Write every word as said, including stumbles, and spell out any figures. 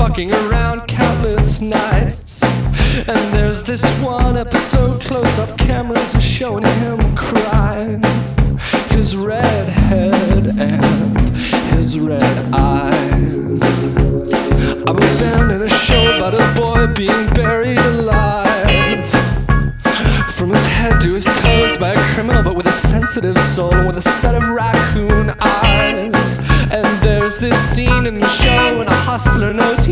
fucking around countless nights. And there's this one episode, close-up cameras are showing him crying. His red head and his red eyes. I'm a band in a show about a boy being buried alive. From his head to his toes by a criminal, but with a sensitive soul and with a set of raccoon eyes. And there's this scene in the show when a hustler knows he